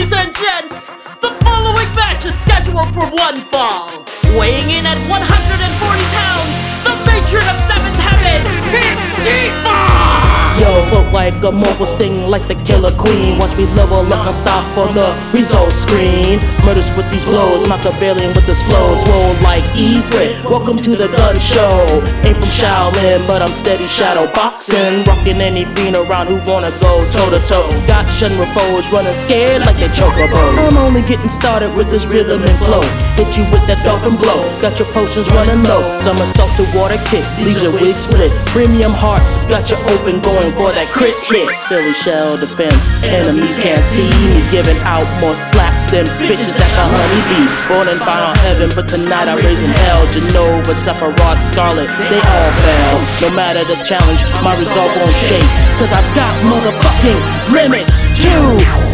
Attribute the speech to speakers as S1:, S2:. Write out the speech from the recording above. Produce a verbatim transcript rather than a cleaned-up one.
S1: Ladies and gents, the following match is scheduled for one fall. Weighing in at one hundred forty pounds, the matron of seventh heaven, it's Tifa!
S2: Yo, foot like a mobile sting like the killer queen. Watch me level up, non-stop for the result screen. Murders with these blows, Machiavellian with this flows. Roll like Ifrit, welcome to the gun show. Ain't from Shaolin, but I'm steady shadow boxing. Rocking any fiend around who wanna go toe to toe. Got Shenmue foes running scared like they chocobos. I'm only getting started with this rhythm and flow. Hit you with that dolphin blow, got your potions running low. Somersault to water kick, leaves your wig split. Premium hearts, got you open going for that crit hit. Philly shell defense, enemies can't see me. Giving out more slaps than bitches at the honeybee. Born in final heaven, but tonight I'm raising hell. Genova, Sephiroth, Scarlet, they all fell. No matter the challenge, my resolve won't shake, cause I've got motherfucking limits too.